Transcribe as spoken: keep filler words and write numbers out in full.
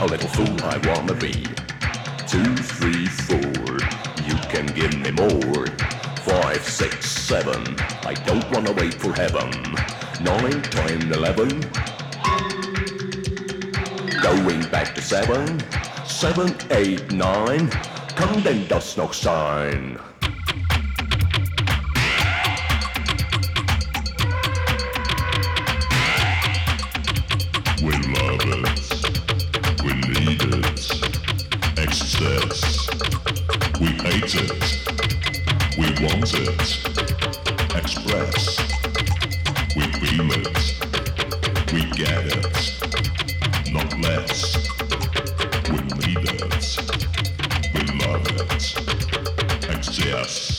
A little fool I wanna be. Two, three, four, you can give me more. Five, six, seven, I don't wanna wait for heaven. Nine, ten, eleven, going back to seven. Seven, eight, nine, kan den das noch sein? We love it, we need it, excess. We hate it, we want it, express. We feel it, we get it, not less. We need it, we love it, excess.